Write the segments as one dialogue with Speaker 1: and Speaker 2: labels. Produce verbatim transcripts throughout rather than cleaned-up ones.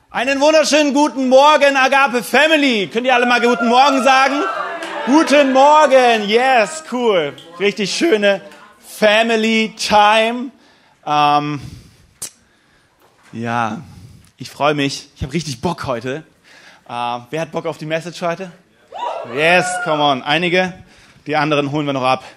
Speaker 1: Einen wunderschönen guten Morgen, Agape Family. Könnt ihr alle mal guten Morgen sagen? Guten Morgen, yes, cool. Richtig schöne Family Time. Ähm, ja, ich freue mich. Ich habe richtig Bock heute. Äh, wer hat Bock auf die Message heute? Yes, come on. Einige. Die anderen holen wir noch ab.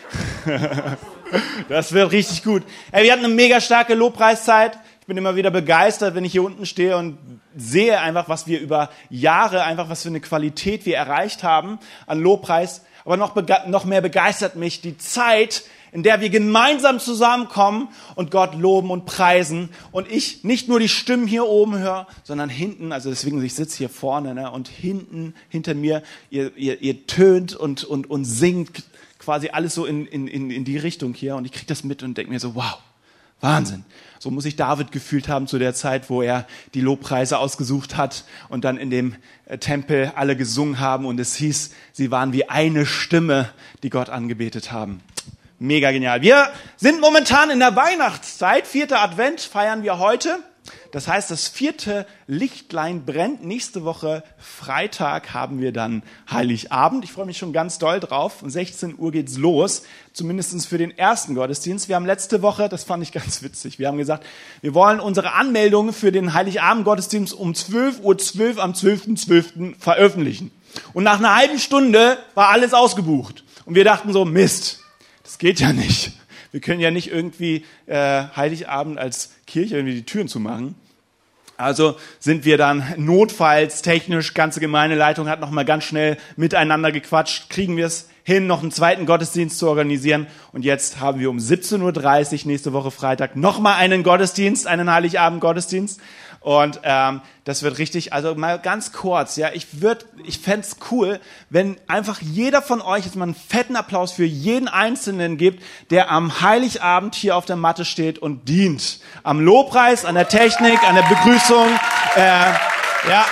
Speaker 1: Das wird richtig gut. Ey, wir hatten eine mega starke Lobpreiszeit. Ich bin immer wieder begeistert, wenn ich hier unten stehe und sehe einfach, was wir über Jahre, einfach was für eine Qualität wir erreicht haben an Lobpreis. Aber noch, bege- noch mehr begeistert mich die Zeit, in der wir gemeinsam zusammenkommen und Gott loben und preisen. Und ich nicht nur die Stimmen hier oben höre, sondern hinten, also deswegen, ich sitze hier vorne, ne, und hinten, hinter mir, ihr, ihr, ihr tönt und, und, und singt quasi alles so in, in, in die Richtung hier. Und ich kriege das mit und denke mir so, wow, Wahnsinn. So muss sich David gefühlt haben zu der Zeit, wo er die Lobpreise ausgesucht hat und dann in dem Tempel alle gesungen haben. Und es hieß, sie waren wie eine Stimme, die Gott angebetet haben. Mega genial. Wir sind momentan in der Weihnachtszeit. Vierter Advent feiern wir heute. Das heißt, das vierte Lichtlein brennt. Nächste Woche Freitag haben wir dann Heiligabend. Ich freue mich schon ganz doll drauf. Um sechzehn Uhr geht's los, zumindest für den ersten Gottesdienst. Wir haben letzte Woche, das fand ich ganz witzig, wir haben gesagt, wir wollen unsere Anmeldungen für den Heiligabend-Gottesdienst um zwölf Uhr zwölf am zwölften zwölften veröffentlichen. Und nach einer halben Stunde war alles ausgebucht. Und wir dachten so, Mist, das geht ja nicht. Wir können ja nicht irgendwie äh, Heiligabend als Kirche irgendwie die Türen zumachen. Also sind wir dann notfalls technisch, ganze Gemeindeleitung hat nochmal ganz schnell miteinander gequatscht, kriegen wir es hin, noch einen zweiten Gottesdienst zu organisieren. Und jetzt haben wir um siebzehn Uhr dreißig nächste Woche Freitag nochmal einen Gottesdienst, einen Heiligabend-Gottesdienst. Und ähm, das wird richtig, also mal ganz kurz, ja, ich würde, ich fände es cool, wenn einfach jeder von euch jetzt mal einen fetten Applaus für jeden Einzelnen gibt, der am Heiligabend hier auf der Matte steht und dient. Am Lobpreis, an der Technik, an der Begrüßung. Äh, ja,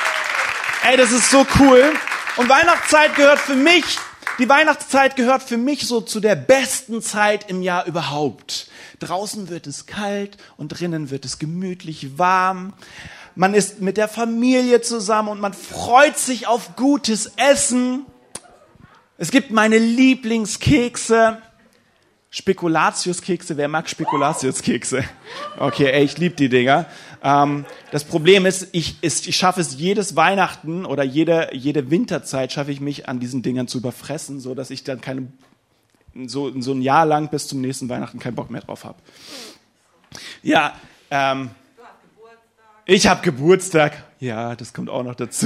Speaker 1: ey, das ist so cool. Und Weihnachtszeit gehört für mich, die Weihnachtszeit gehört für mich so zu der besten Zeit im Jahr überhaupt. Draußen wird es kalt und drinnen wird es gemütlich warm. Man ist mit der Familie zusammen und man freut sich auf gutes Essen. Es gibt meine Lieblingskekse. Spekulatiuskekse. Wer mag Spekulatiuskekse? Okay, ey, ich liebe die Dinger. Ähm, das Problem ist, ich, ist, ich schaffe es jedes Weihnachten oder jede, jede Winterzeit schaffe ich mich an diesen Dingern zu überfressen, so dass ich dann keine So, so ein Jahr lang bis zum nächsten Weihnachten keinen Bock mehr drauf habe. Ja, ähm, du hast Geburtstag. Ich habe Geburtstag. Ja, das kommt auch noch dazu.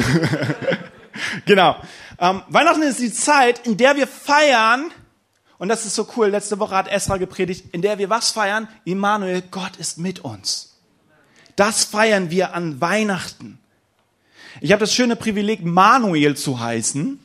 Speaker 1: Genau. Ähm, Weihnachten ist die Zeit, in der wir feiern, und das ist so cool, letzte Woche hat Esra gepredigt, in der wir was feiern? Immanuel, Gott ist mit uns. Das feiern wir an Weihnachten. Ich habe das schöne Privileg, Manuel zu heißen.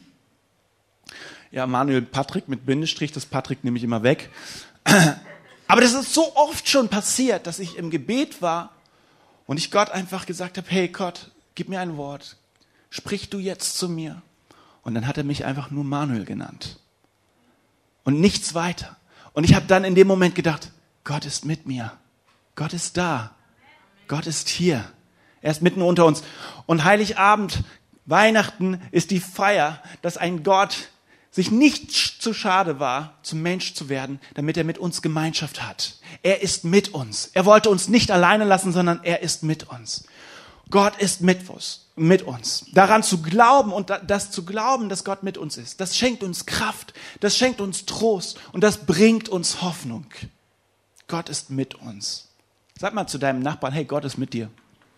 Speaker 1: Ja, Manuel Patrick mit Bindestrich, das Patrick nehme ich immer weg. Aber das ist so oft schon passiert, dass ich im Gebet war und ich Gott einfach gesagt habe, hey Gott, gib mir ein Wort, sprich du jetzt zu mir. Und dann hat er mich einfach nur Manuel genannt. Und nichts weiter. Und ich habe dann in dem Moment gedacht, Gott ist mit mir. Gott ist da. Gott ist hier. Er ist mitten unter uns. Und Heiligabend, Weihnachten ist die Feier, dass ein Gott sich nicht zu schade war, zum Mensch zu werden, damit er mit uns Gemeinschaft hat. Er ist mit uns. Er wollte uns nicht alleine lassen, sondern er ist mit uns. Gott ist mit uns. Mit uns. Daran zu glauben und das zu glauben, dass Gott mit uns ist, das schenkt uns Kraft, das schenkt uns Trost und das bringt uns Hoffnung. Gott ist mit uns. Sag mal zu deinem Nachbarn, hey, Gott ist mit dir.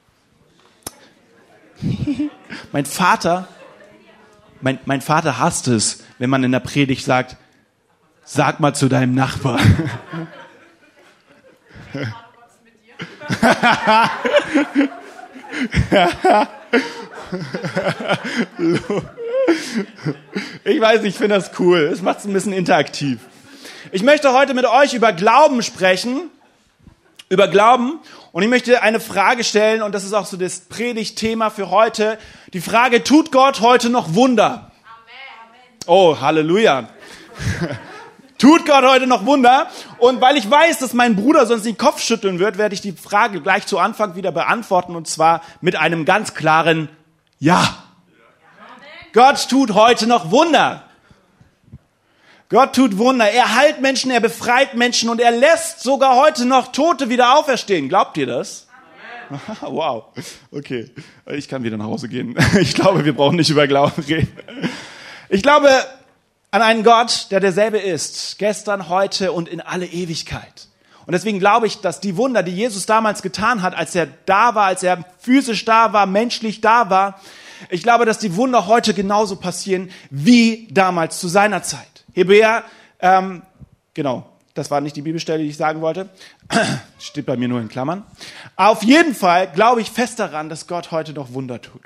Speaker 1: Mein Vater Mein, mein Vater hasst es, wenn man in der Predigt sagt, sag mal zu deinem Nachbar. Ich weiß nicht, ich finde das cool. Es macht es ein bisschen interaktiv. Ich möchte heute mit euch über Glauben sprechen. Über Glauben. Und ich möchte eine Frage stellen, und das ist auch so das Predigtthema für heute. Die Frage, tut Gott heute noch Wunder? Amen. Oh, Halleluja. Tut Gott heute noch Wunder? Und weil ich weiß, dass mein Bruder sonst den Kopf schütteln wird, werde ich die Frage gleich zu Anfang wieder beantworten, und zwar mit einem ganz klaren Ja. Gott tut heute noch Wunder. Gott tut Wunder. Er heilt Menschen, er befreit Menschen und er lässt sogar heute noch Tote wieder auferstehen. Glaubt ihr das? Amen. Wow. Okay. Ich kann wieder nach Hause gehen. Ich glaube, wir brauchen nicht über Glauben reden. Ich glaube an einen Gott, der derselbe ist. Gestern, heute und in alle Ewigkeit. Und deswegen glaube ich, dass die Wunder, die Jesus damals getan hat, als er da war, als er physisch da war, menschlich da war, ich glaube, dass die Wunder heute genauso passieren wie damals zu seiner Zeit. Hebräer, ähm, genau, das war nicht die Bibelstelle, die ich sagen wollte. Steht bei mir nur in Klammern. Auf jeden Fall glaube ich fest daran, dass Gott heute noch Wunder tut.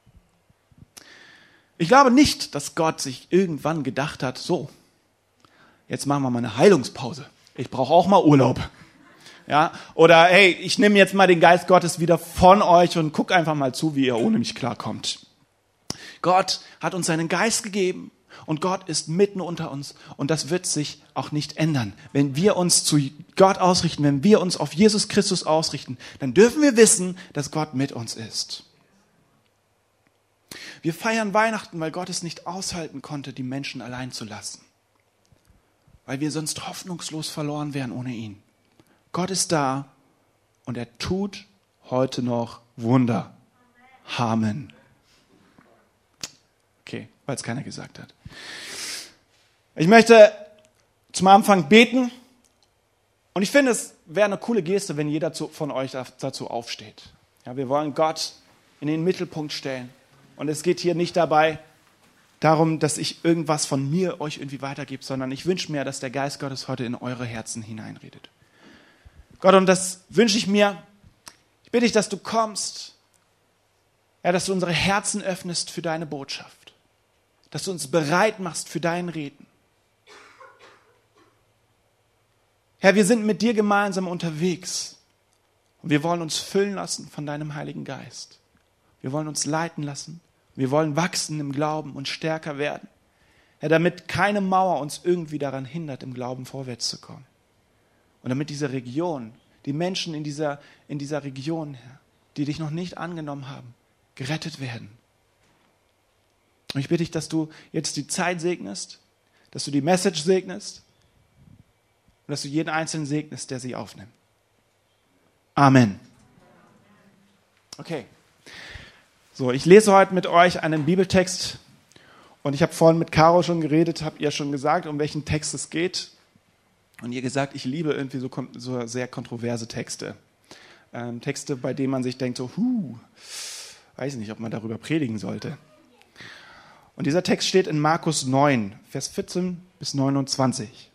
Speaker 1: Ich glaube nicht, dass Gott sich irgendwann gedacht hat, so, jetzt machen wir mal eine Heilungspause. Ich brauche auch mal Urlaub. Ja, oder hey, ich nehme jetzt mal den Geist Gottes wieder von euch und guck einfach mal zu, wie ihr ohne mich klarkommt. Gott hat uns seinen Geist gegeben. Und Gott ist mitten unter uns und das wird sich auch nicht ändern. Wenn wir uns zu Gott ausrichten, wenn wir uns auf Jesus Christus ausrichten, dann dürfen wir wissen, dass Gott mit uns ist. Wir feiern Weihnachten, weil Gott es nicht aushalten konnte, die Menschen allein zu lassen. Weil wir sonst hoffnungslos verloren wären ohne ihn. Gott ist da und er tut heute noch Wunder. Amen. Okay, weil es keiner gesagt hat. Ich möchte zum Anfang beten und ich finde, es wäre eine coole Geste, wenn jeder von euch dazu aufsteht. Ja, wir wollen Gott in den Mittelpunkt stellen und es geht hier nicht dabei darum, dass ich irgendwas von mir euch irgendwie weitergebe, sondern ich wünsche mir, dass der Geist Gottes heute in eure Herzen hineinredet. Gott, und das wünsche ich mir. Ich bitte dich, dass du kommst, ja, dass du unsere Herzen öffnest für deine Botschaft. Dass du uns bereit machst für dein Reden. Herr, wir sind mit dir gemeinsam unterwegs und wir wollen uns füllen lassen von deinem Heiligen Geist. Wir wollen uns leiten lassen. Wir wollen wachsen im Glauben und stärker werden. Herr, damit keine Mauer uns irgendwie daran hindert, im Glauben vorwärts zu kommen. Und damit diese Region, die Menschen in dieser, in dieser Region, Herr, die dich noch nicht angenommen haben, gerettet werden. Und ich bitte dich, dass du jetzt die Zeit segnest, dass du die Message segnest und dass du jeden Einzelnen segnest, der sie aufnimmt. Amen. Okay. So, ich lese heute mit euch einen Bibeltext und ich habe vorhin mit Caro schon geredet, habt ihr schon gesagt, um welchen Text es geht. Und ihr gesagt, ich liebe irgendwie so, so sehr kontroverse Texte. Ähm, Texte, bei denen man sich denkt, so, huh, weiß nicht, ob man darüber predigen sollte. Und dieser Text steht in Markus neun, Vers vierzehn bis neunundzwanzig.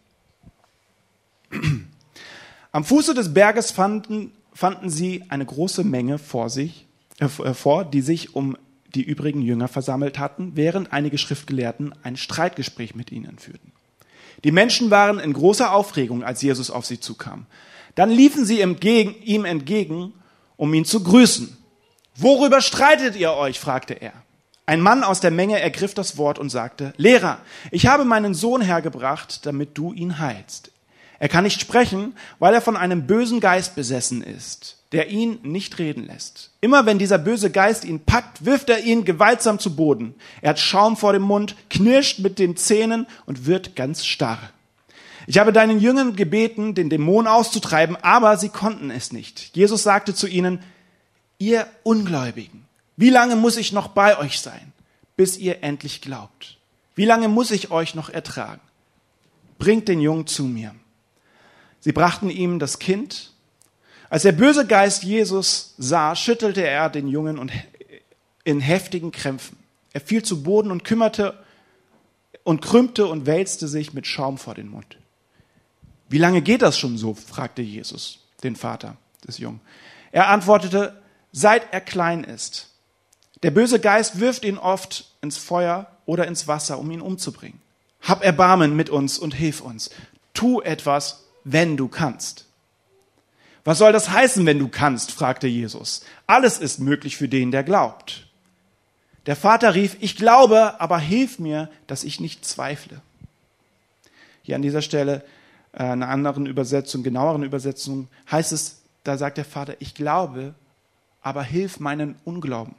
Speaker 1: Am Fuße des Berges fanden, fanden sie eine große Menge vor sich, äh, vor, die sich um die übrigen Jünger versammelt hatten, während einige Schriftgelehrten ein Streitgespräch mit ihnen führten. Die Menschen waren in großer Aufregung, als Jesus auf sie zukam. Dann liefen sie entgegen, ihm entgegen, um ihn zu grüßen. »Worüber streitet ihr euch?« fragte er. Ein Mann aus der Menge ergriff das Wort und sagte, »Lehrer, ich habe meinen Sohn hergebracht, damit du ihn heilst. Er kann nicht sprechen, weil er von einem bösen Geist besessen ist, der ihn nicht reden lässt. Immer wenn dieser böse Geist ihn packt, wirft er ihn gewaltsam zu Boden. Er hat Schaum vor dem Mund, knirscht mit den Zähnen und wird ganz starr. Ich habe deinen Jüngern gebeten, den Dämon auszutreiben, aber sie konnten es nicht. Jesus sagte zu ihnen, ihr Ungläubigen, wie lange muss ich noch bei euch sein, bis ihr endlich glaubt? Wie lange muss ich euch noch ertragen? Bringt den Jungen zu mir. Sie brachten ihm das Kind. Als der böse Geist Jesus sah, schüttelte er den Jungen und in heftigen Krämpfen. Er fiel zu Boden und kümmerte und krümmte und wälzte sich mit Schaum vor den Mund. Wie lange geht das schon so? Fragte Jesus den Vater des Jungen. Er antwortete, seit er klein ist. Der böse Geist wirft ihn oft ins Feuer oder ins Wasser, um ihn umzubringen. Hab Erbarmen mit uns und hilf uns. Tu etwas, wenn du kannst. Was soll das heißen, wenn du kannst? Fragte Jesus. Alles ist möglich für den, der glaubt. Der Vater rief, ich glaube, aber hilf mir, dass ich nicht zweifle. Hier an dieser Stelle, äh, einer anderen Übersetzung, genaueren Übersetzung, heißt es, da sagt der Vater, ich glaube, aber hilf meinen Unglauben.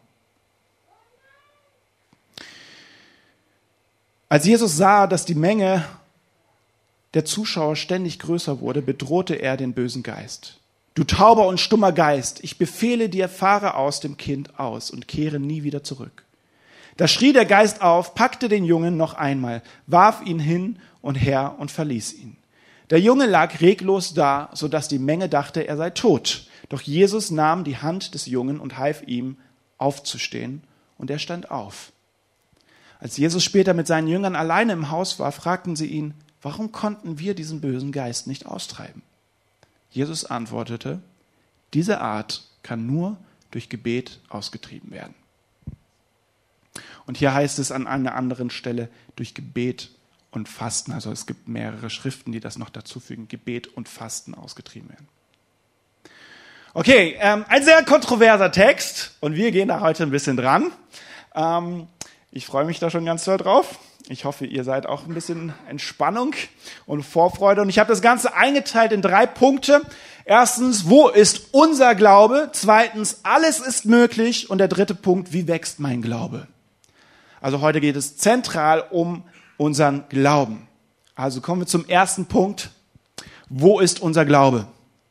Speaker 1: Als Jesus sah, dass die Menge der Zuschauer ständig größer wurde, bedrohte er den bösen Geist. Du tauber und stummer Geist, ich befehle dir, fahre aus dem Kind aus und kehre nie wieder zurück. Da schrie der Geist auf, packte den Jungen noch einmal, warf ihn hin und her und verließ ihn. Der Junge lag reglos da, so dass die Menge dachte, er sei tot. Doch Jesus nahm die Hand des Jungen und half ihm aufzustehen, und er stand auf. Als Jesus später mit seinen Jüngern alleine im Haus war, fragten sie ihn, warum konnten wir diesen bösen Geist nicht austreiben? Jesus antwortete, diese Art kann nur durch Gebet ausgetrieben werden. Und hier heißt es an einer anderen Stelle, durch Gebet und Fasten. Also es gibt mehrere Schriften, die das noch dazu fügen, Gebet und Fasten ausgetrieben werden. Okay, ähm, ein sehr kontroverser Text und wir gehen da heute ein bisschen dran. Ähm, ich freue mich da schon ganz doll drauf. Ich hoffe, ihr seid auch ein bisschen Entspannung und Vorfreude. Und ich habe das Ganze eingeteilt in drei Punkte. Erstens, wo ist unser Glaube? Zweitens, alles ist möglich. Und der dritte Punkt, wie wächst mein Glaube? Also heute geht es zentral um unseren Glauben. Also kommen wir zum ersten Punkt. Wo ist unser Glaube?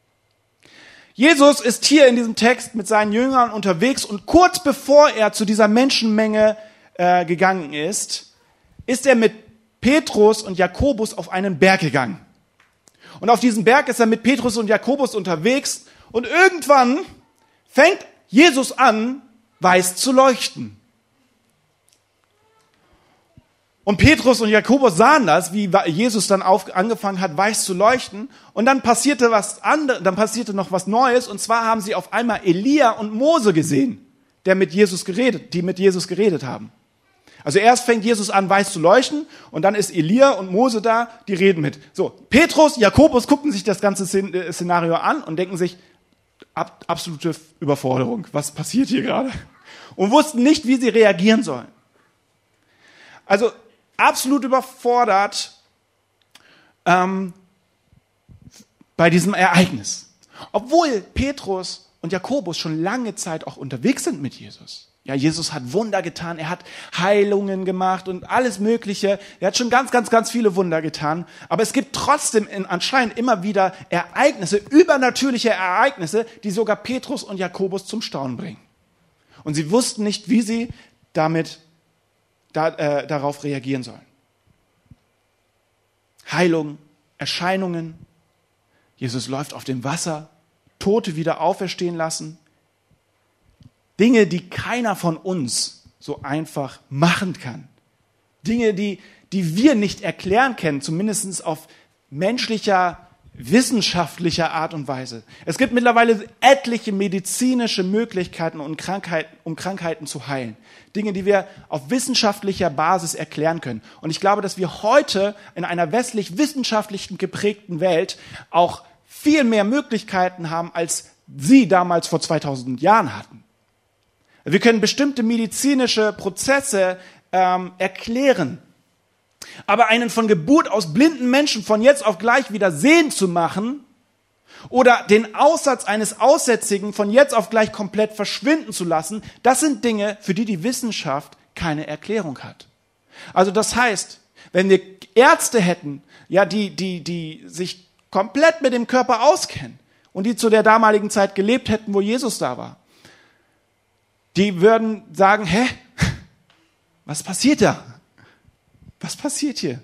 Speaker 1: Jesus ist hier in diesem Text mit seinen Jüngern unterwegs und kurz bevor er zu dieser Menschenmenge äh, gegangen ist, ist er mit Petrus und Jakobus auf einen Berg gegangen. Und auf diesem Berg ist er mit Petrus und Jakobus unterwegs und irgendwann fängt Jesus an, weiß zu leuchten. Und Petrus und Jakobus sahen das, wie Jesus dann auf, angefangen hat, weiß zu leuchten. Und dann passierte was anderes, dann passierte noch was Neues. Und zwar haben sie auf einmal Elia und Mose gesehen, der mit Jesus geredet, die mit Jesus geredet haben. Also erst fängt Jesus an, weiß zu leuchten, und dann ist Elia und Mose da, die reden mit. So, Petrus, Jakobus gucken sich das ganze Szenario an und denken sich, ab, absolute Überforderung, was passiert hier gerade? Und wussten nicht, wie sie reagieren sollen. Also absolut überfordert ähm, bei diesem Ereignis. Obwohl Petrus und Jakobus schon lange Zeit auch unterwegs sind mit Jesus. Ja, Jesus hat Wunder getan, er hat Heilungen gemacht und alles Mögliche. Er hat schon ganz, ganz, ganz viele Wunder getan. Aber es gibt trotzdem in, anscheinend immer wieder Ereignisse, übernatürliche Ereignisse, die sogar Petrus und Jakobus zum Staunen bringen. Und sie wussten nicht, wie sie damit da, äh, darauf reagieren sollen. Heilung, Erscheinungen. Jesus läuft auf dem Wasser, Tote wieder auferstehen lassen. Dinge, die keiner von uns so einfach machen kann. Dinge, die, die wir nicht erklären können, zumindest auf menschlicher, wissenschaftlicher Art und Weise. Es gibt mittlerweile etliche medizinische Möglichkeiten, um Krankheiten, um Krankheiten zu heilen. Dinge, die wir auf wissenschaftlicher Basis erklären können. Und ich glaube, dass wir heute in einer westlich-wissenschaftlich geprägten Welt auch viel mehr Möglichkeiten haben, als sie damals vor zweitausend Jahren hatten. Wir können bestimmte medizinische Prozesse ähm, erklären. Aber einen von Geburt aus blinden Menschen von jetzt auf gleich wieder sehen zu machen oder den Aussatz eines Aussätzigen von jetzt auf gleich komplett verschwinden zu lassen, das sind Dinge, für die die Wissenschaft keine Erklärung hat. Also das heißt, wenn wir Ärzte hätten, ja, die, die, die sich komplett mit dem Körper auskennen und die zu der damaligen Zeit gelebt hätten, wo Jesus da war, die würden sagen, hä, was passiert da? Was passiert hier?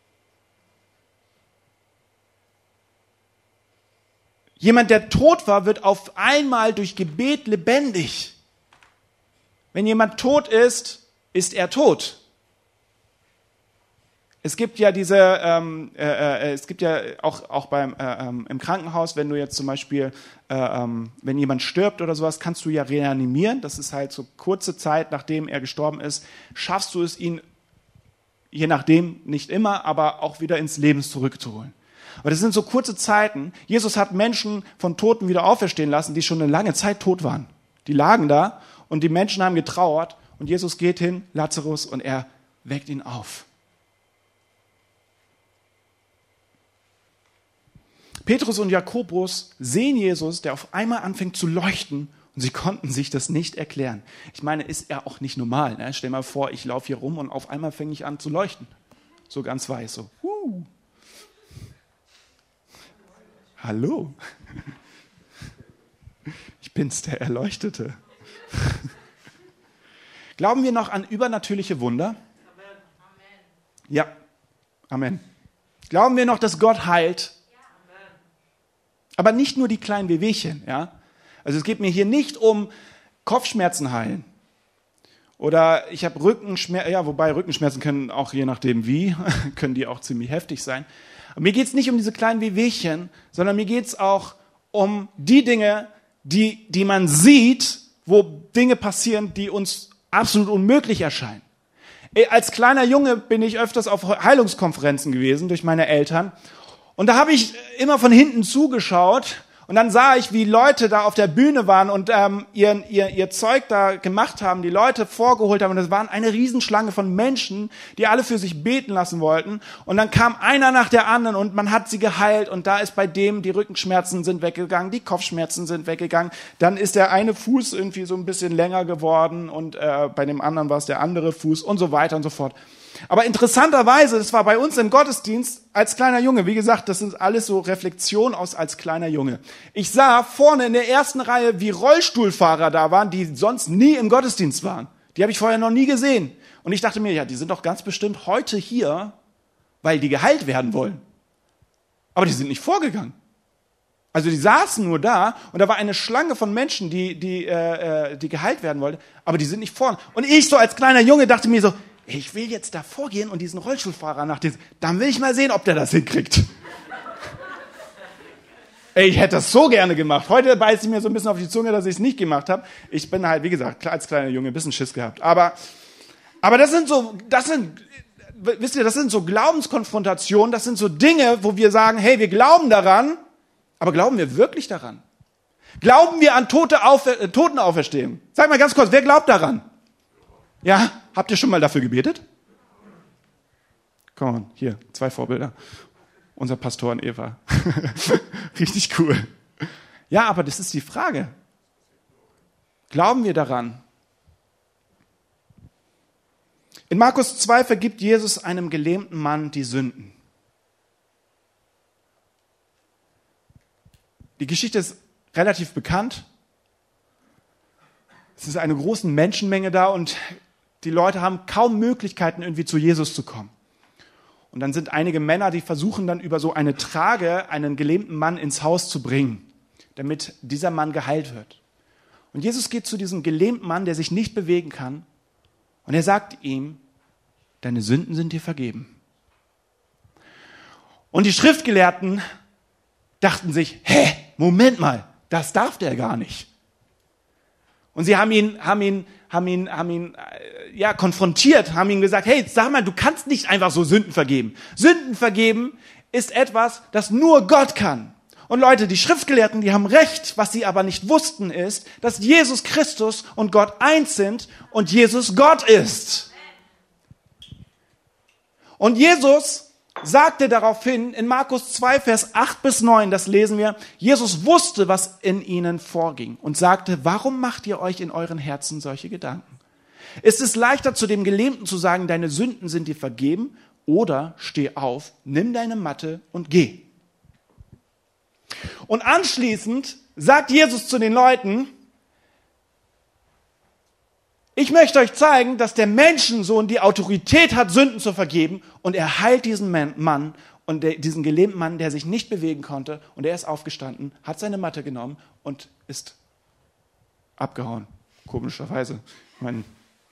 Speaker 1: Jemand, der tot war, wird auf einmal durch Gebet lebendig. Wenn jemand tot ist, ist er tot. Es gibt ja diese, ähm, äh, äh, es gibt ja auch auch beim äh, ähm, im Krankenhaus, wenn du jetzt zum Beispiel, äh, ähm, wenn jemand stirbt oder sowas, kannst du ja reanimieren. Das ist halt so kurze Zeit, nachdem er gestorben ist, schaffst du es, ihn, je nachdem, nicht immer, aber auch wieder ins Leben zurückzuholen. Aber das sind so kurze Zeiten. Jesus hat Menschen von Toten wieder auferstehen lassen, die schon eine lange Zeit tot waren. Die lagen da und die Menschen haben getrauert und Jesus geht hin, Lazarus, und er weckt ihn auf. Petrus und Jakobus sehen Jesus, der auf einmal anfängt zu leuchten, und sie konnten sich das nicht erklären. Ich meine, ist ja auch nicht normal. Ne? Stell dir mal vor, ich laufe hier rum und auf einmal fange ich an zu leuchten. So ganz weiß, so. Uh. Hallo. Ich bin's, der Erleuchtete. Glauben wir noch an übernatürliche Wunder? Ja, Amen. Glauben wir noch, dass Gott heilt? Aber nicht nur die kleinen Wehwehchen, ja? Also es geht mir hier nicht um Kopfschmerzen heilen. Oder ich habe Rückenschmerzen, ja, wobei Rückenschmerzen können auch je nachdem wie, können die auch ziemlich heftig sein. Aber mir geht es nicht um diese kleinen Wehwehchen, sondern mir geht es auch um die Dinge, die, die man sieht, wo Dinge passieren, die uns absolut unmöglich erscheinen. Als kleiner Junge bin ich öfters auf Heilungskonferenzen gewesen durch meine Eltern. Und da habe ich immer von hinten zugeschaut. Und dann sah ich, wie Leute da auf der Bühne waren und ähm, ihr, ihr, ihr Zeug da gemacht haben, die Leute vorgeholt haben. Und es waren eine Riesenschlange von Menschen, die alle für sich beten lassen wollten. Und dann kam einer nach der anderen und man hat sie geheilt. Und da ist bei dem, die Rückenschmerzen sind weggegangen, die Kopfschmerzen sind weggegangen. Dann ist der eine Fuß irgendwie so ein bisschen länger geworden und äh, bei dem anderen war es der andere Fuß und so weiter und so fort. Aber interessanterweise, das war bei uns im Gottesdienst als kleiner Junge, wie gesagt, das sind alles so Reflexionen aus als kleiner Junge. Ich sah vorne in der ersten Reihe, wie Rollstuhlfahrer da waren, die sonst nie im Gottesdienst waren. Die habe ich vorher noch nie gesehen. Und ich dachte mir, ja, die sind doch ganz bestimmt heute hier, weil die geheilt werden wollen. Aber die sind nicht vorgegangen. Also die saßen nur da und da war eine Schlange von Menschen, die, die, äh, die geheilt werden wollten, aber die sind nicht vorne. Und ich so als kleiner Junge dachte mir so, ich will jetzt da vorgehen und diesen Rollstuhlfahrer nach dem, dann will ich mal sehen, ob der das hinkriegt. Ey, ich hätte das so gerne gemacht. Heute beißt ich mir so ein bisschen auf die Zunge, dass ich es nicht gemacht habe. Ich bin halt, wie gesagt, als kleiner Junge ein bisschen Schiss gehabt. Aber, aber das sind so, das sind, wisst ihr, das sind so Glaubenskonfrontationen, das sind so Dinge, wo wir sagen, hey, wir glauben daran, aber glauben wir wirklich daran? Glauben wir an Tote Aufer- äh, Totenauferstehung? Sag mal ganz kurz, wer glaubt daran? Ja, habt ihr schon mal dafür gebetet? Komm on, hier, zwei Vorbilder. Unser Pastor und Eva. Richtig cool. Ja, aber das ist die Frage. Glauben wir daran? In Markus zwei vergibt Jesus einem gelähmten Mann die Sünden. Die Geschichte ist relativ bekannt. Es ist eine große Menschenmenge da und die Leute haben kaum Möglichkeiten, irgendwie zu Jesus zu kommen. Und dann sind einige Männer, die versuchen dann über so eine Trage einen gelähmten Mann ins Haus zu bringen, damit dieser Mann geheilt wird. Und Jesus geht zu diesem gelähmten Mann, der sich nicht bewegen kann, und er sagt ihm, deine Sünden sind dir vergeben. Und die Schriftgelehrten dachten sich, hä, Moment mal, das darf der gar nicht. Und sie haben ihn, haben ihn, haben ihn, haben ihn, ja, konfrontiert, haben ihm gesagt, hey, sag mal, du kannst nicht einfach so Sünden vergeben. Sünden vergeben ist etwas, das nur Gott kann. Und Leute, die Schriftgelehrten, die haben recht. Was sie aber nicht wussten ist, dass Jesus Christus und Gott eins sind und Jesus Gott ist. Und Jesus sagte daraufhin in Markus zwei, Vers acht bis neun, das lesen wir, Jesus wusste, was in ihnen vorging und sagte, warum macht ihr euch in euren Herzen solche Gedanken? Ist es leichter, zu dem Gelähmten zu sagen, deine Sünden sind dir vergeben, oder steh auf, nimm deine Matte und geh. Und anschließend sagt Jesus zu den Leuten, ich möchte euch zeigen, dass der Menschensohn die Autorität hat, Sünden zu vergeben, und er heilt diesen Mann und diesen gelähmten Mann, der sich nicht bewegen konnte, und er ist aufgestanden, hat seine Matte genommen und ist abgehauen. Komischerweise. Ich meine,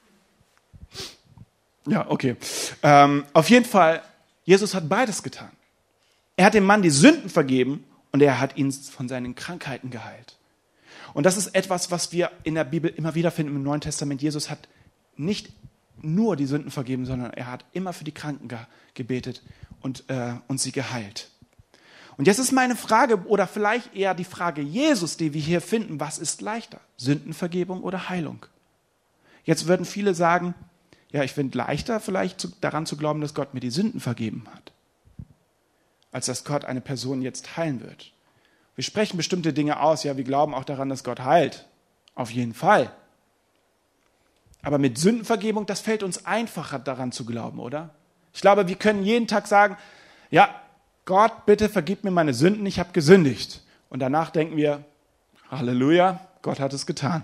Speaker 1: ja, okay. Ähm, auf jeden Fall, Jesus hat beides getan. Er hat dem Mann die Sünden vergeben und er hat ihn von seinen Krankheiten geheilt. Und das ist etwas, was wir in der Bibel immer wieder finden im Neuen Testament. Jesus hat nicht nur die Sünden vergeben, sondern er hat immer für die Kranken ge- gebetet und, äh, und sie geheilt. Und jetzt ist meine Frage, oder vielleicht eher die Frage Jesus, die wir hier finden, was ist leichter? Sündenvergebung oder Heilung? Jetzt würden viele sagen, ja, ich finde leichter vielleicht zu, daran zu glauben, dass Gott mir die Sünden vergeben hat. als dass Gott eine Person jetzt heilen wird. Wir sprechen bestimmte Dinge aus, ja, wir glauben auch daran, dass Gott heilt. Auf jeden Fall. Aber mit Sündenvergebung, das fällt uns einfacher daran zu glauben, oder? Ich glaube, wir können jeden Tag sagen, ja, Gott, bitte vergib mir meine Sünden, ich habe gesündigt. Und danach denken wir, Halleluja, Gott hat es getan.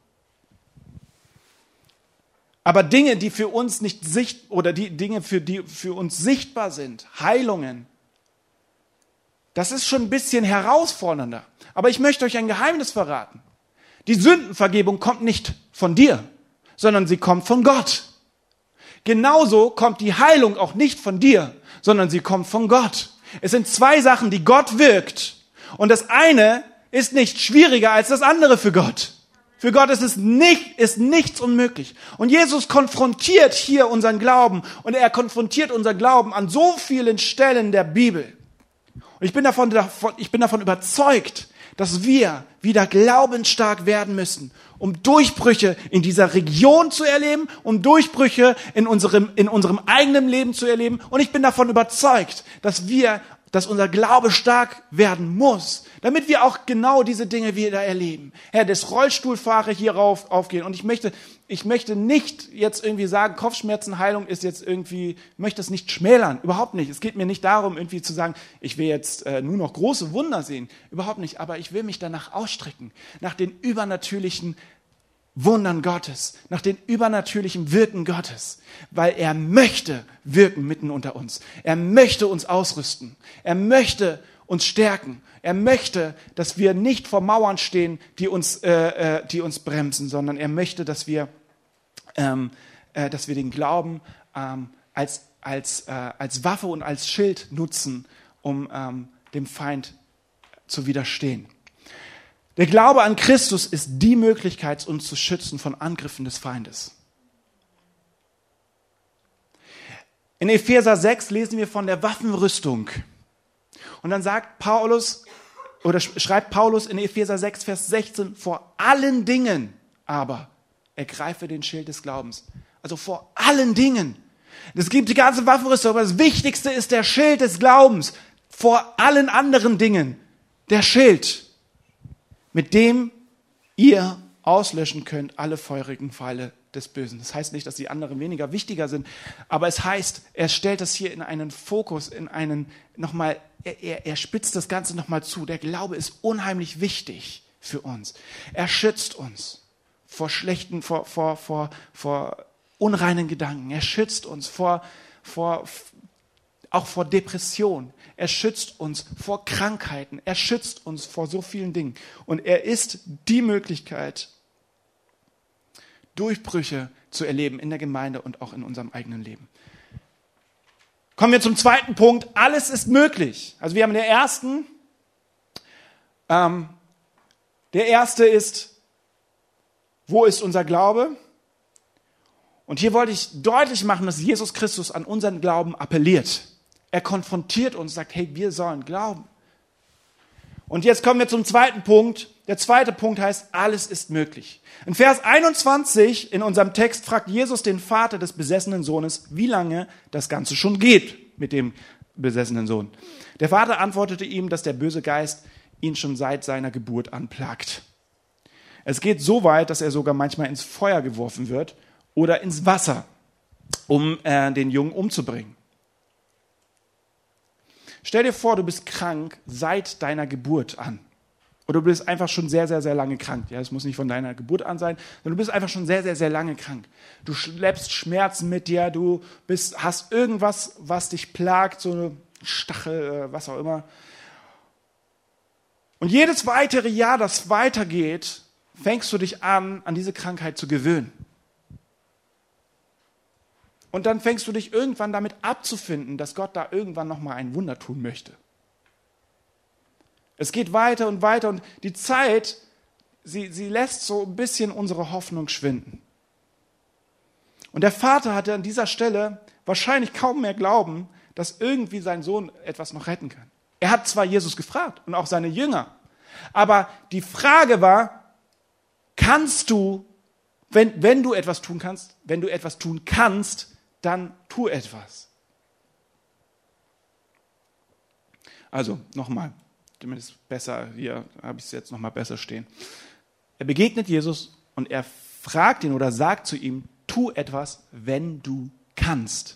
Speaker 1: Aber Dinge, die für uns nicht sicht oder die Dinge, für die für uns sichtbar sind, Heilungen, das ist schon ein bisschen herausfordernder. Aber ich möchte euch ein Geheimnis verraten. Die Sündenvergebung kommt nicht von dir, sondern sie kommt von Gott. Genauso kommt die Heilung auch nicht von dir, sondern sie kommt von Gott. Es sind zwei Sachen, die Gott wirkt. Und das eine ist nicht schwieriger als das andere für Gott. Für Gott ist es nicht, ist nichts unmöglich. Und Jesus konfrontiert hier unseren Glauben. Und er konfrontiert unser Glauben an so vielen Stellen der Bibel. Und ich bin davon, ich bin davon überzeugt, dass wir wieder glaubensstark werden müssen, um Durchbrüche in dieser Region zu erleben, um Durchbrüche in unserem, in unserem eigenen Leben zu erleben. Und ich bin davon überzeugt, dass wir, dass unser Glaube stark werden muss, damit wir auch genau diese Dinge wieder erleben. Herr, das Rollstuhlfahrer hierauf aufgehen. Und ich möchte, ich möchte nicht jetzt irgendwie sagen, Kopfschmerzenheilung ist jetzt irgendwie, ich möchte es nicht schmälern. Überhaupt nicht. Es geht mir nicht darum, irgendwie zu sagen, ich will jetzt äh, nur noch große Wunder sehen. Überhaupt nicht. Aber ich will mich danach ausstrecken. Nach den übernatürlichen Wundern Gottes, nach den übernatürlichen Wirken Gottes, weil er möchte wirken mitten unter uns. Er möchte uns ausrüsten. Er möchte uns stärken. Er möchte, dass wir nicht vor Mauern stehen, die uns, äh, die uns bremsen, sondern er möchte, dass wir, ähm, äh, dass wir den Glauben ähm, als, als, äh, als Waffe und als Schild nutzen, um ähm, dem Feind zu widerstehen. Der Glaube an Christus ist die Möglichkeit, uns zu schützen von Angriffen des Feindes. In Epheser sechs lesen wir von der Waffenrüstung. Und dann sagt Paulus, oder schreibt Paulus in Epheser sechs, Vers sechzehn, vor allen Dingen aber ergreife den Schild des Glaubens. Also vor allen Dingen. Es gibt die ganze Waffenrüstung, aber das Wichtigste ist der Schild des Glaubens. Vor allen anderen Dingen der Schild, mit dem ihr auslöschen könnt alle feurigen Pfeile des Bösen. Das heißt nicht, dass die anderen weniger wichtiger sind, aber es heißt, er stellt das hier in einen Fokus, in einen, nochmal, er, er, er spitzt das Ganze nochmal zu. Der Glaube ist unheimlich wichtig für uns. Er schützt uns vor schlechten, vor, vor, vor, vor unreinen Gedanken. Er schützt uns vor, vor, auch vor Depression. Er schützt uns vor Krankheiten. Er schützt uns vor so vielen Dingen. Und er ist die Möglichkeit, Durchbrüche zu erleben in der Gemeinde und auch in unserem eigenen Leben. Kommen wir zum zweiten Punkt. Alles ist möglich. Also wir haben den ersten. Ähm, der erste ist, wo ist unser Glaube? Und hier wollte ich deutlich machen, dass Jesus Christus an unseren Glauben appelliert. Er konfrontiert uns, sagt, hey, wir sollen glauben. Und jetzt kommen wir zum zweiten Punkt. Der zweite Punkt heißt, alles ist möglich. In Vers einundzwanzig in unserem Text fragt Jesus den Vater des besessenen Sohnes, wie lange das Ganze schon geht mit dem besessenen Sohn. Der Vater antwortete ihm, dass der böse Geist ihn schon seit seiner Geburt anplagt. Es geht so weit, dass er sogar manchmal ins Feuer geworfen wird oder ins Wasser, um äh, den Jungen umzubringen. Stell dir vor, du bist krank seit deiner Geburt an. Oder du bist einfach schon sehr, sehr, sehr lange krank. Ja, es muss nicht von deiner Geburt an sein, sondern du bist einfach schon sehr, sehr, sehr lange krank. Du schleppst Schmerzen mit dir, du bist, hast irgendwas, was dich plagt, so eine Stachel, was auch immer. Und jedes weitere Jahr, das weitergeht, fängst du dich an, an diese Krankheit zu gewöhnen. Und dann fängst du dich irgendwann damit abzufinden, dass Gott da irgendwann nochmal ein Wunder tun möchte. Es geht weiter und weiter und die Zeit, sie, sie lässt so ein bisschen unsere Hoffnung schwinden. Und der Vater hatte an dieser Stelle wahrscheinlich kaum mehr Glauben, dass irgendwie sein Sohn etwas noch retten kann. Er hat zwar Jesus gefragt und auch seine Jünger, aber die Frage war, kannst du, wenn, wenn du etwas tun kannst, wenn du etwas tun kannst, dann tu etwas. Also, nochmal, zumindest besser, hier habe ich es jetzt nochmal besser stehen. Er begegnet Jesus und er fragt ihn oder sagt zu ihm, tu etwas, wenn du kannst.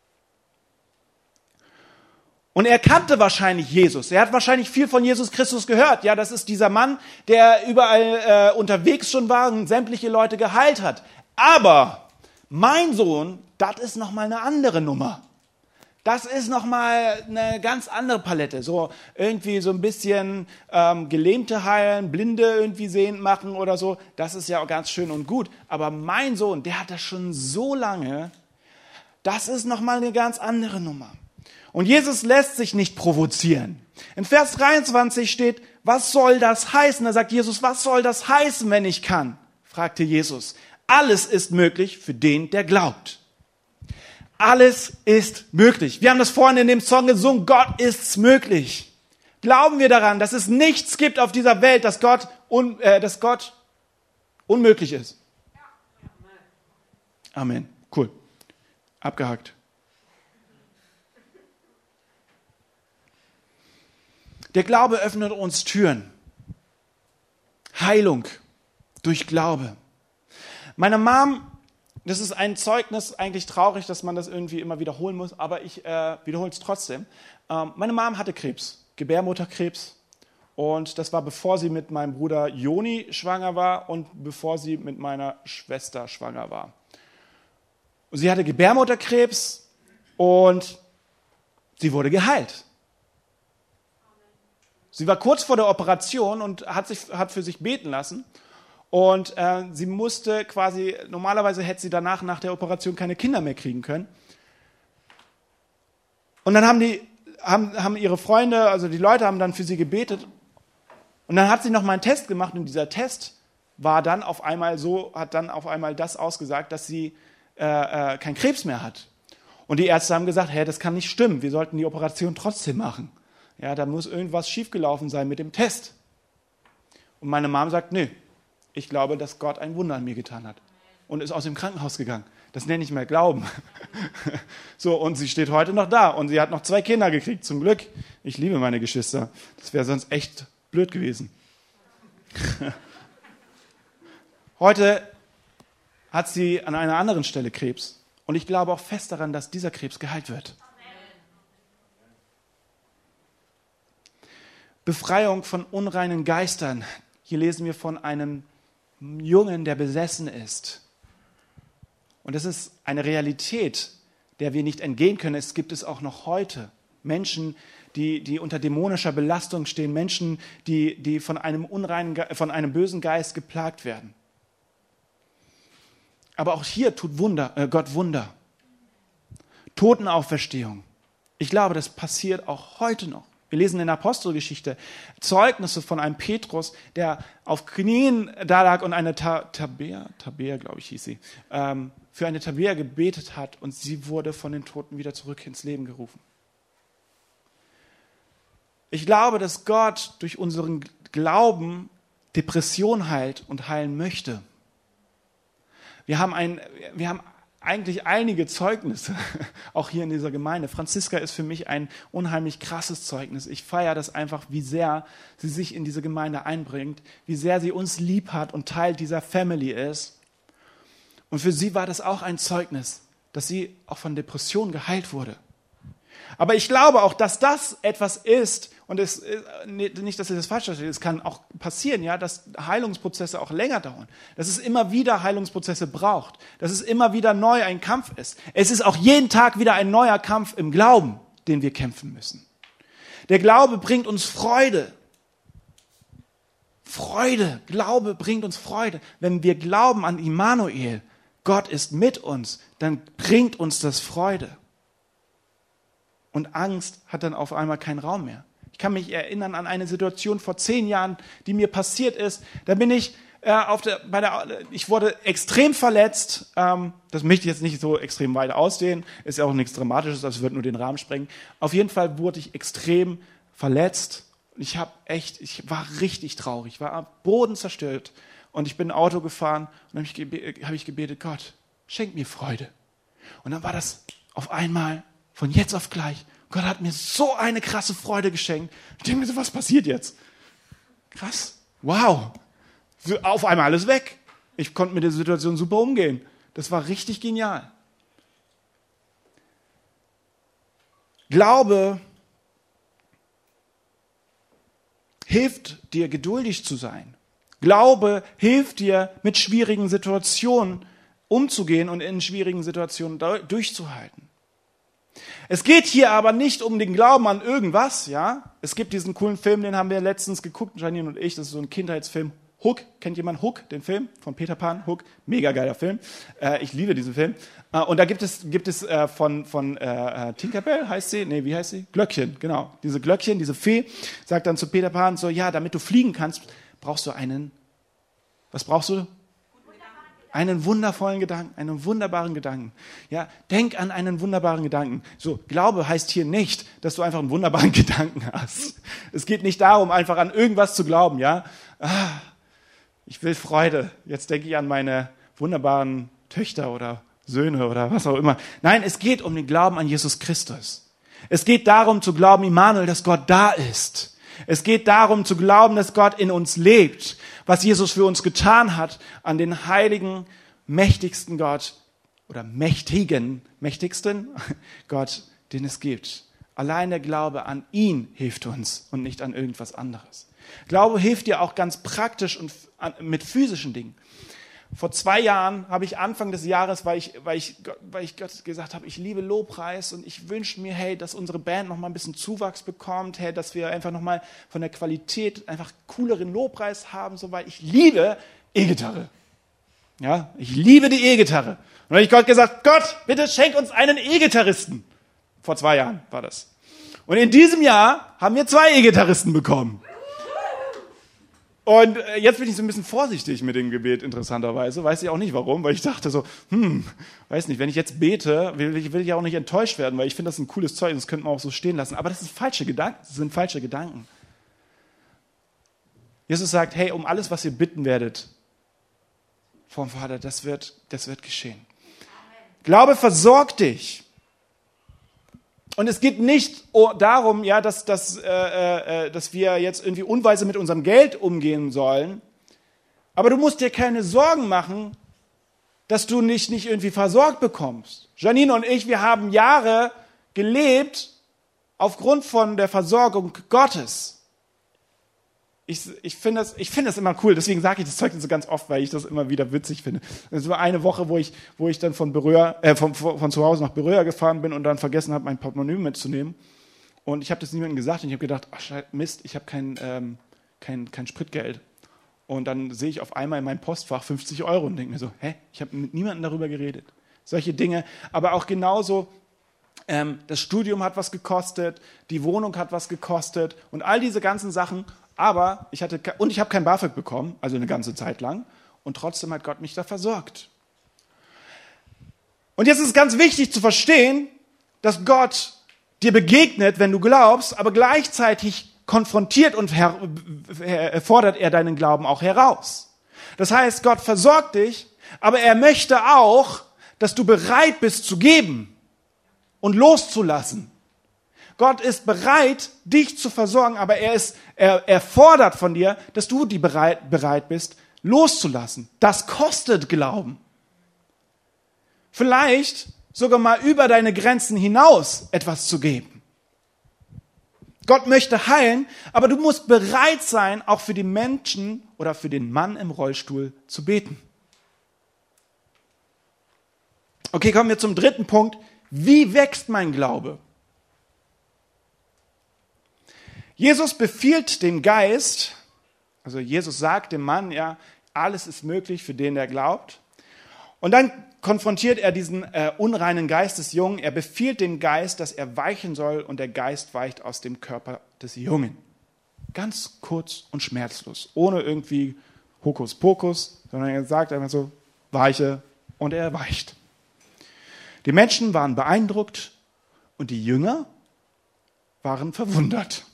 Speaker 1: Und er kannte wahrscheinlich Jesus. Er hat wahrscheinlich viel von Jesus Christus gehört. Ja, das ist dieser Mann, der überall äh, unterwegs schon war und sämtliche Leute geheilt hat. Aber mein Sohn, das ist nochmal eine andere Nummer. Das ist nochmal eine ganz andere Palette. So irgendwie so ein bisschen ähm, Gelähmte heilen, Blinde irgendwie sehend machen oder so. Das ist ja auch ganz schön und gut. Aber mein Sohn, der hat das schon so lange. Das ist nochmal eine ganz andere Nummer. Und Jesus lässt sich nicht provozieren. In Vers dreiundzwanzig steht, was soll das heißen? Da sagt Jesus, was soll das heißen, wenn ich kann? Fragte Jesus. Alles ist möglich für den, der glaubt. Alles ist möglich. Wir haben das vorhin in dem Song gesungen, Gott ist's möglich. Glauben wir daran, dass es nichts gibt auf dieser Welt, dass Gott, un, äh, dass Gott unmöglich ist? Amen. Cool. Abgehakt. Der Glaube öffnet uns Türen. Heilung durch Glaube. Meine Mom, das ist ein Zeugnis, eigentlich traurig, dass man das irgendwie immer wiederholen muss, aber ich äh, wiederhole es trotzdem. Ähm, meine Mom hatte Krebs, Gebärmutterkrebs. Und das war, bevor sie mit meinem Bruder Joni schwanger war und bevor sie mit meiner Schwester schwanger war. Und sie hatte Gebärmutterkrebs und sie wurde geheilt. Sie war kurz vor der Operation und hat, sich, hat für sich beten lassen. Und äh, sie musste quasi, normalerweise hätte sie danach, nach der Operation, keine Kinder mehr kriegen können. Und dann haben, die, haben, haben ihre Freunde, also die Leute haben dann für sie gebetet. Und dann hat sie noch mal einen Test gemacht und dieser Test war dann auf einmal so, hat dann auf einmal das ausgesagt, dass sie äh, äh, keinen Krebs mehr hat. Und die Ärzte haben gesagt, hey, das kann nicht stimmen, wir sollten die Operation trotzdem machen. Ja, da muss irgendwas schiefgelaufen sein mit dem Test. Und meine Mom sagt, nö, ich glaube, dass Gott ein Wunder an mir getan hat. Und ist aus dem Krankenhaus gegangen. Das nenne ich mehr Glauben. So, und sie steht heute noch da. Und sie hat noch zwei Kinder gekriegt, zum Glück. Ich liebe meine Geschwister. Das wäre sonst echt blöd gewesen. Heute hat sie an einer anderen Stelle Krebs. Und ich glaube auch fest daran, dass dieser Krebs geheilt wird. Befreiung von unreinen Geistern. Hier lesen wir von einem Jungen, der besessen ist. Und das ist eine Realität, der wir nicht entgehen können. Es gibt es auch noch heute. Menschen, die, die unter dämonischer Belastung stehen. Menschen, die, die von einem unreinen, von einem bösen Geist geplagt werden. Aber auch hier tut Wunder, äh, Gott Wunder. Totenauferstehung. Ich glaube, das passiert auch heute noch. Wir lesen in der Apostelgeschichte Zeugnisse von einem Petrus, der auf Knien da lag und eine Ta- Tabea, Tabea, glaube ich, hieß sie, ähm, für eine Tabea gebetet hat und sie wurde von den Toten wieder zurück ins Leben gerufen. Ich glaube, dass Gott durch unseren Glauben Depression heilt und heilen möchte. Wir haben ein, wir haben eigentlich einige Zeugnisse, auch hier in dieser Gemeinde. Franziska ist für mich ein unheimlich krasses Zeugnis. Ich feiere das einfach, wie sehr sie sich in diese Gemeinde einbringt, wie sehr sie uns lieb hat und Teil dieser Family ist. Und für sie war das auch ein Zeugnis, dass sie auch von Depressionen geheilt wurde. Aber ich glaube auch, dass das etwas ist, und es, nicht, dass ich das falsch verstehe, es kann auch passieren, ja, dass Heilungsprozesse auch länger dauern, dass es immer wieder Heilungsprozesse braucht, dass es immer wieder neu ein Kampf ist. Es ist auch jeden Tag wieder ein neuer Kampf im Glauben, den wir kämpfen müssen. Der Glaube bringt uns Freude. Freude, Glaube bringt uns Freude. Wenn wir glauben an Immanuel, Gott ist mit uns, dann bringt uns das Freude. Und Angst hat dann auf einmal keinen Raum mehr. Ich kann mich erinnern an eine Situation vor zehn Jahren, die mir passiert ist. Da bin ich äh, auf der, bei der, ich wurde extrem verletzt. Ähm, das möchte ich jetzt nicht so extrem weit ausdehnen. Ist ja auch nichts Dramatisches, das wird nur den Rahmen sprengen. Auf jeden Fall wurde ich extrem verletzt. Ich habe echt, ich war richtig traurig, war am Boden zerstört. Und ich bin ein Auto gefahren und habe ich, gebe, hab ich gebetet, Gott, schenk mir Freude. Und dann war das auf einmal von jetzt auf gleich Gott hat mir so eine krasse Freude geschenkt. Ich denke mir so, was passiert jetzt? Krass. Wow. Auf einmal alles weg. Ich konnte mit der Situation super umgehen. Das war richtig genial. Glaube hilft dir, geduldig zu sein. Glaube hilft dir, mit schwierigen Situationen umzugehen und in schwierigen Situationen durchzuhalten. Es geht hier aber nicht um den Glauben an irgendwas, ja. Es gibt diesen coolen Film, den haben wir letztens geguckt, Janine und ich, das ist so ein Kindheitsfilm. Hook, kennt jemand Hook, den Film von Peter Pan? Hook, mega geiler Film. Äh, ich liebe diesen Film. Äh, und da gibt es, gibt es äh, von, von äh, Tinkerbell, heißt sie? Nee, wie heißt sie? Glöckchen, genau. Diese Glöckchen, diese Fee, sagt dann zu Peter Pan so, ja, damit du fliegen kannst, brauchst du einen, was brauchst du? Einen wundervollen Gedanken, einen wunderbaren Gedanken. Ja, denk an einen wunderbaren Gedanken. So, Glaube heißt hier nicht, dass du einfach einen wunderbaren Gedanken hast. Es geht nicht darum, einfach an irgendwas zu glauben, ja. Ah, ich will Freude. Jetzt denke ich an meine wunderbaren Töchter oder Söhne oder was auch immer. Nein, es geht um den Glauben an Jesus Christus. Es geht darum zu glauben, Immanuel, dass Gott da ist. Es geht darum zu glauben, dass Gott in uns lebt, was Jesus für uns getan hat, an den heiligen, mächtigsten Gott oder mächtigen, mächtigsten Gott, den es gibt. Allein der Glaube an ihn hilft uns und nicht an irgendwas anderes. Glaube hilft dir auch ganz praktisch und mit physischen Dingen. Vor zwei Jahren habe ich Anfang des Jahres, weil ich, weil ich, weil ich Gott gesagt habe, ich liebe Lobpreis und ich wünsche mir, hey, dass unsere Band noch mal ein bisschen Zuwachs bekommt, hey, dass wir einfach noch mal von der Qualität einfach cooleren Lobpreis haben, so, weil ich liebe E-Gitarre. Ja, ich liebe die E-Gitarre. Und dann habe ich Gott gesagt, Gott, bitte schenk uns einen E-Gitarristen. Vor zwei Jahren war das. Und in diesem Jahr haben wir zwei E-Gitarristen bekommen. Und jetzt bin ich so ein bisschen vorsichtig mit dem Gebet, interessanterweise. Weiß ich auch nicht warum, weil ich dachte so, hm, weiß nicht, wenn ich jetzt bete, will ich, will ich auch nicht enttäuscht werden, weil ich finde, das ist ein cooles Zeug, das könnte man auch so stehen lassen. Aber das sind falsche Gedanken, das sind falsche Gedanken. Jesus sagt, hey, um alles, was ihr bitten werdet vom Vater, das wird, das wird geschehen. Amen. Glaube versorgt dich. Und es geht nicht darum, ja, dass, dass, äh, äh, dass wir jetzt irgendwie unweise mit unserem Geld umgehen sollen. Aber du musst dir keine Sorgen machen, dass du nicht, nicht irgendwie versorgt bekommst. Janine und ich, wir haben Jahre gelebt aufgrund von der Versorgung Gottes. Ich, ich finde das, ich finde das immer cool, deswegen sage ich das Zeug so ganz oft, weil ich das immer wieder witzig finde. Es war eine Woche, wo ich, wo ich dann von, Berühr, äh, von, von zu Hause nach Berühr gefahren bin und dann vergessen habe, mein Portemonnaie mitzunehmen. Und ich habe das niemandem gesagt und ich habe gedacht, ach Mist, ich habe kein, ähm, kein, kein Spritgeld. Und dann sehe ich auf einmal in meinem Postfach fünfzig Euro und denke mir so, hä, ich habe mit niemandem darüber geredet. Solche Dinge, aber auch genauso, ähm, das Studium hat was gekostet, die Wohnung hat was gekostet und all diese ganzen Sachen. Aber ich hatte, und ich habe kein BAföG bekommen, also eine ganze Zeit lang. Und trotzdem hat Gott mich da versorgt. Und jetzt ist es ganz wichtig zu verstehen, dass Gott dir begegnet, wenn du glaubst, aber gleichzeitig konfrontiert und her, fordert er deinen Glauben auch heraus. Das heißt, Gott versorgt dich, aber er möchte auch, dass du bereit bist zu geben und loszulassen. Gott ist bereit, dich zu versorgen, aber er, ist, er, er fordert von dir, dass du die bereit, bereit bist, loszulassen. Das kostet Glauben. Vielleicht sogar mal über deine Grenzen hinaus etwas zu geben. Gott möchte heilen, aber du musst bereit sein, auch für die Menschen oder für den Mann im Rollstuhl zu beten. Okay, kommen wir zum dritten Punkt. Wie wächst mein Glaube? Jesus befiehlt dem Geist, also Jesus sagt dem Mann, ja, alles ist möglich für den, der glaubt. Und dann konfrontiert er diesen äh, unreinen Geist des Jungen. Er befiehlt dem Geist, dass er weichen soll und der Geist weicht aus dem Körper des Jungen. Ganz kurz und schmerzlos, ohne irgendwie Hokuspokus, sondern er sagt einfach so, weiche und er weicht. Die Menschen waren beeindruckt und die Jünger waren verwundert.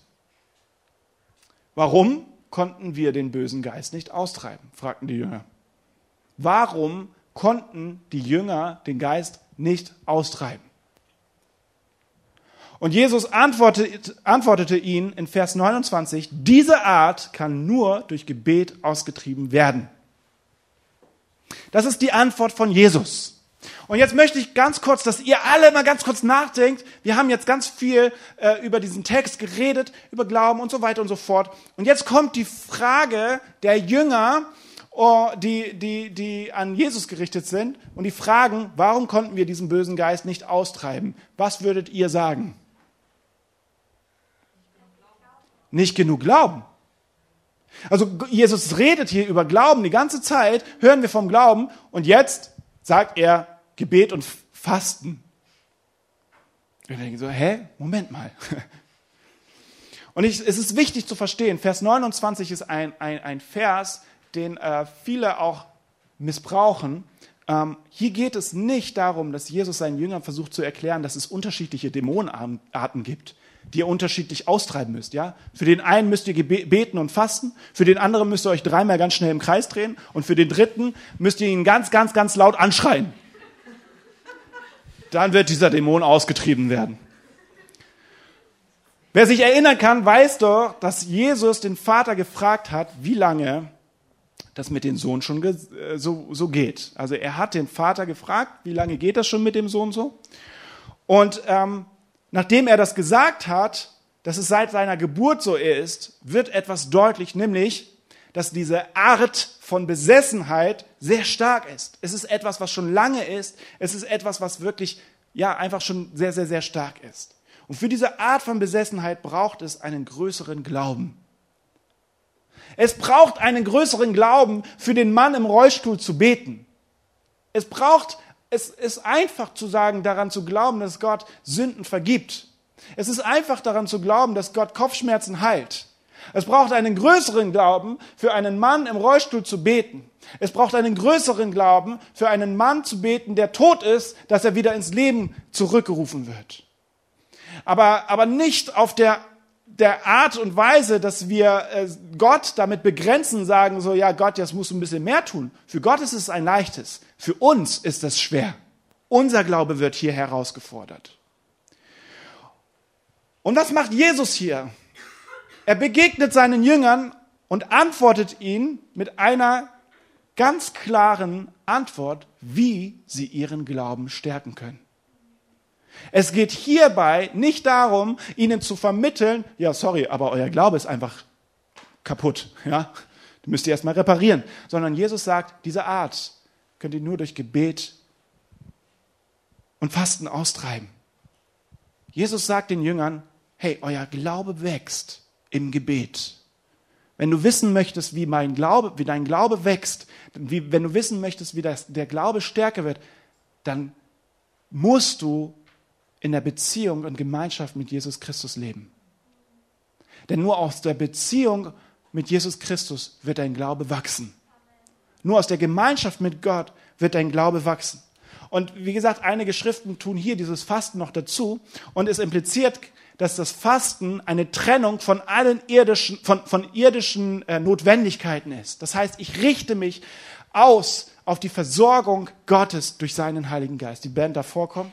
Speaker 1: Warum konnten wir den bösen Geist nicht austreiben? Fragten die Jünger. Warum konnten die Jünger den Geist nicht austreiben? Und Jesus antwortete, antwortete ihnen in Vers neunundzwanzig, diese Art kann nur durch Gebet ausgetrieben werden. Das ist die Antwort von Jesus. Und jetzt möchte ich ganz kurz, dass ihr alle mal ganz kurz nachdenkt. Wir haben jetzt ganz viel äh, über diesen Text geredet, über Glauben und so weiter und so fort. Und jetzt kommt die Frage der Jünger, oh, die, die, die an Jesus gerichtet sind. Und die fragen, warum konnten wir diesen bösen Geist nicht austreiben? Was würdet ihr sagen? Nicht genug Glauben. Also Jesus redet hier über Glauben die ganze Zeit, hören wir vom Glauben und jetzt sagt er Gebet und Fasten. Und wir denken so, hä, Moment mal. Und ich, es ist wichtig zu verstehen, Vers neunundzwanzig ist ein, ein, ein Vers, den äh, viele auch missbrauchen. Ähm, hier geht es nicht darum, dass Jesus seinen Jüngern versucht zu erklären, dass es unterschiedliche Dämonenarten gibt, die ihr unterschiedlich austreiben müsst. Ja? Für den einen müsst ihr beten und fasten, für den anderen müsst ihr euch dreimal ganz schnell im Kreis drehen und für den dritten müsst ihr ihn ganz, ganz, ganz laut anschreien. Dann wird dieser Dämon ausgetrieben werden. Wer sich erinnern kann, weiß doch, dass Jesus den Vater gefragt hat, wie lange das mit dem Sohn schon ge- so, so geht. Also er hat den Vater gefragt, wie lange geht das schon mit dem Sohn so? Und ähm, nachdem er das gesagt hat, dass es seit seiner Geburt so ist, wird etwas deutlich, nämlich, dass diese Art von Besessenheit sehr stark ist. Es ist etwas, was schon lange ist. Es ist etwas, was wirklich, ja, einfach schon sehr, sehr, sehr stark ist. Und für diese Art von Besessenheit braucht es einen größeren Glauben. Es braucht einen größeren Glauben, für den Mann im Rollstuhl zu beten. Es braucht Es ist einfach zu sagen, daran zu glauben, dass Gott Sünden vergibt. Es ist einfach daran zu glauben, dass Gott Kopfschmerzen heilt. Es braucht einen größeren Glauben, für einen Mann im Rollstuhl zu beten. Es braucht einen größeren Glauben, für einen Mann zu beten, der tot ist, dass er wieder ins Leben zurückgerufen wird. Aber, aber nicht auf der, der Art und Weise, dass wir äh, Gott damit begrenzen, sagen so, ja Gott, jetzt musst du ein bisschen mehr tun. Für Gott ist es ein leichtes. Für uns ist es schwer. Unser Glaube wird hier herausgefordert. Und was macht Jesus hier? Er begegnet seinen Jüngern und antwortet ihnen mit einer ganz klaren Antwort, wie sie ihren Glauben stärken können. Es geht hierbei nicht darum, ihnen zu vermitteln, ja sorry, aber euer Glaube ist einfach kaputt, ja, du müsst ihr erstmal reparieren, sondern Jesus sagt, diese Art könnt ihr nur durch Gebet und Fasten austreiben. Jesus sagt den Jüngern, hey, euer Glaube wächst im Gebet. Wenn du wissen möchtest, wie mein Glaube, wie dein Glaube wächst, wie, wenn du wissen möchtest, wie das, der Glaube stärker wird, dann musst du in der Beziehung und Gemeinschaft mit Jesus Christus leben. Denn nur aus der Beziehung mit Jesus Christus wird dein Glaube wachsen. Nur aus der Gemeinschaft mit Gott wird dein Glaube wachsen. Und wie gesagt, einige Schriften tun hier dieses Fasten noch dazu und es impliziert, dass das Fasten eine Trennung von allen irdischen, von, von irdischen äh, Notwendigkeiten ist. Das heißt, ich richte mich aus auf die Versorgung Gottes durch seinen Heiligen Geist. Die Band davor kommt.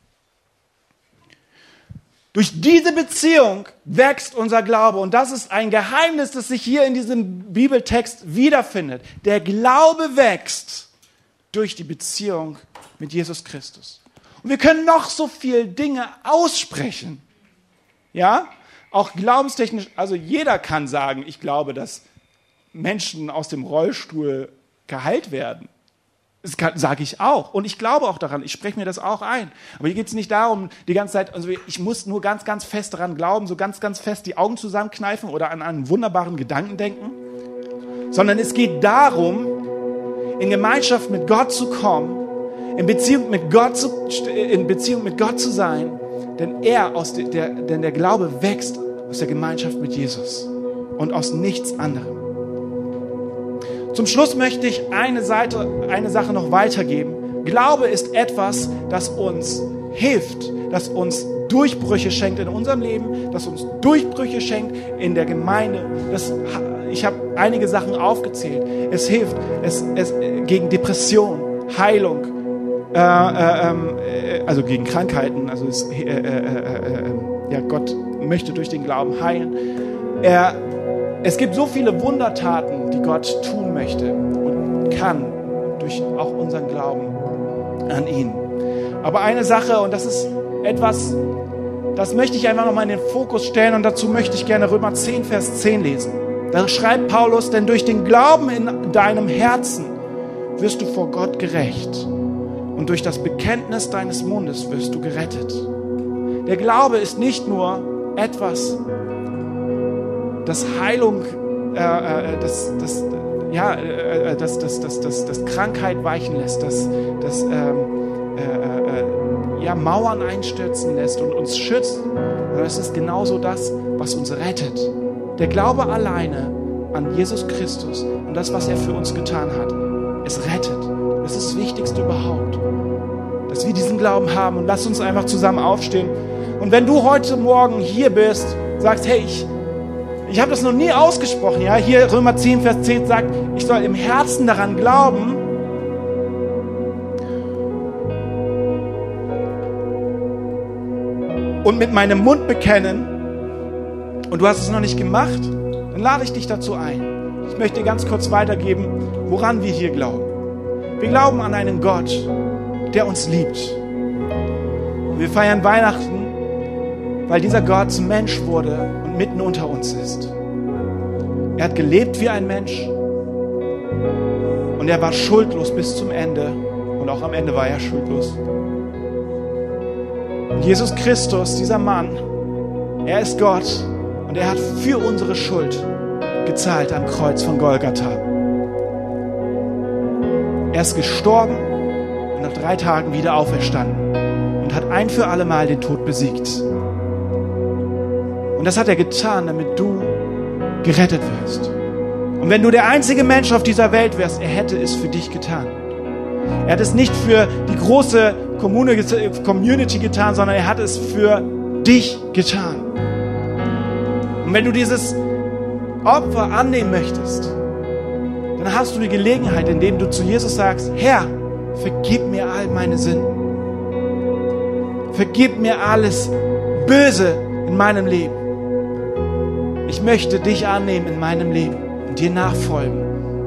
Speaker 1: Durch diese Beziehung wächst unser Glaube. Und das ist ein Geheimnis, das sich hier in diesem Bibeltext wiederfindet. Der Glaube wächst durch die Beziehung mit Jesus Christus. Und wir können noch so viele Dinge aussprechen. Ja, auch glaubenstechnisch, also jeder kann sagen, ich glaube, dass Menschen aus dem Rollstuhl geheilt werden. Das sage ich auch. Und ich glaube auch daran. Ich spreche mir das auch ein. Aber hier geht es nicht darum, die ganze Zeit, also ich muss nur ganz, ganz fest daran glauben, so ganz, ganz fest die Augen zusammenkneifen oder an einen wunderbaren Gedanken denken. Sondern es geht darum, in Gemeinschaft mit Gott zu kommen, in Beziehung mit Gott zu, in Beziehung mit Gott zu sein, denn er aus der, der, denn der Glaube wächst aus der Gemeinschaft mit Jesus und aus nichts anderem. Zum Schluss möchte ich eine Seite, eine Sache noch weitergeben. Glaube ist etwas, das uns hilft, das uns Durchbrüche schenkt in unserem Leben, das uns Durchbrüche schenkt in der Gemeinde. Das, ich habe einige Sachen aufgezählt. Es hilft es, es, gegen Depression, Heilung, äh, äh, äh, also gegen Krankheiten, also es, äh, äh, äh, ja, Gott möchte durch den Glauben heilen. Er, es gibt so viele Wundertaten, die Gott tun möchte und kann durch auch unseren Glauben an ihn. Aber eine Sache, und das ist etwas, das möchte ich einfach nochmal in den Fokus stellen, und dazu möchte ich gerne Römer zehn, Vers zehn lesen. Da schreibt Paulus, denn durch den Glauben in deinem Herzen wirst du vor Gott gerecht und durch das Bekenntnis deines Mundes wirst du gerettet. Der Glaube ist nicht nur etwas, das Heilung, äh, äh, das, das, ja, äh, das, das, das, das, das Krankheit weichen lässt, das, das ähm, äh, äh, ja, Mauern einstürzen lässt und uns schützt, sondern es ist genauso das, was uns rettet. Der Glaube alleine an Jesus Christus und das, was er für uns getan hat, es rettet. Das ist das Wichtigste überhaupt, dass wir diesen Glauben haben. Und lass uns einfach zusammen aufstehen. Und wenn du heute Morgen hier bist, sagst, hey, ich, ich habe das noch nie ausgesprochen. Ja? Hier Römer zehn, Vers zehn sagt, ich soll im Herzen daran glauben. Und mit meinem Mund bekennen. Und du hast es noch nicht gemacht, dann lade ich dich dazu ein. Ich möchte dir ganz kurz weitergeben, woran wir hier glauben. Wir glauben an einen Gott, der uns liebt. Wir feiern Weihnachten, weil dieser Gott zum Mensch wurde und mitten unter uns ist. Er hat gelebt wie ein Mensch und er war schuldlos bis zum Ende und auch am Ende war er schuldlos. Und Jesus Christus, dieser Mann, er ist Gott und er hat für unsere Schuld gezahlt am Kreuz von Golgatha. Er ist gestorben und nach drei Tagen wieder auferstanden und hat ein für alle Mal den Tod besiegt. Und das hat er getan, damit du gerettet wirst. Und wenn du der einzige Mensch auf dieser Welt wärst, er hätte es für dich getan. Er hat es nicht für die große Community getan, sondern er hat es für dich getan. Und wenn du dieses Opfer annehmen möchtest, dann hast du die Gelegenheit, indem du zu Jesus sagst, Herr, vergib mir all meine Sünden. Vergib mir alles Böse in meinem Leben. Ich möchte dich annehmen in meinem Leben und dir nachfolgen.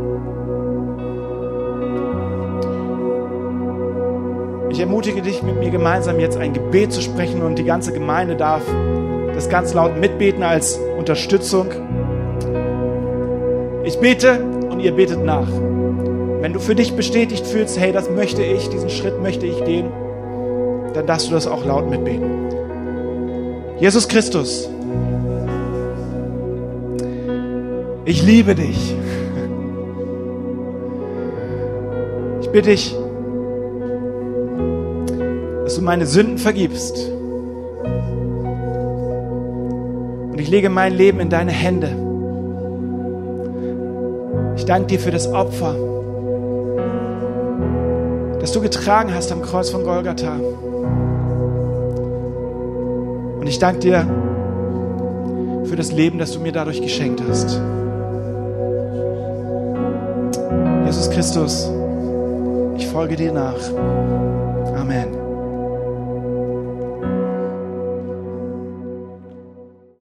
Speaker 1: Ich ermutige dich, mit mir gemeinsam jetzt ein Gebet zu sprechen und die ganze Gemeinde darf das ganz laut mitbeten als Unterstützung. Ich bete und ihr betet nach. Wenn du für dich bestätigt fühlst, hey, das möchte ich, diesen Schritt möchte ich gehen, dann darfst du das auch laut mitbeten. Jesus Christus, ich liebe dich. Ich bitte dich, dass du meine Sünden vergibst. Und ich lege mein Leben in deine Hände. Ich danke dir für das Opfer, das du getragen hast am Kreuz von Golgatha. Und ich danke dir für das Leben, das du mir dadurch geschenkt hast. Jesus Christus, ich folge dir nach. Amen.